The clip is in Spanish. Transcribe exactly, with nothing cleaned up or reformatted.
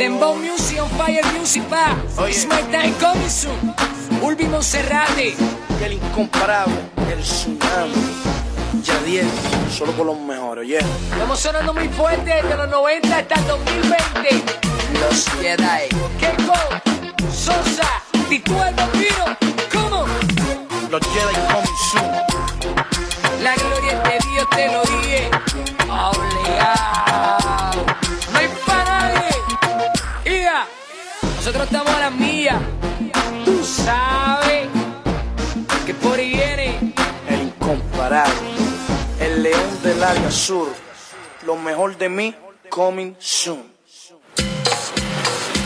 Dembow Music on Fire Music pa. It's my time coming soon. Ulvi Monserrate. Y el incomparable, el tsunami. Yadiel, solo con los mejores, yeah. Estamos sonando muy fuerte desde los noventa hasta el dos mil veinte. Los Jedi. Keiko, Sosa, Titú el Bambino. ¿Cómo? Los Jedi coming soon. La gloria de Dios te lo dije. Obligado. No hay para nadie. Ia. Nosotros estamos a las millas. Tú sabes que por ahí viene el incomparable, el león del área sur. Lo mejor de mí, coming soon.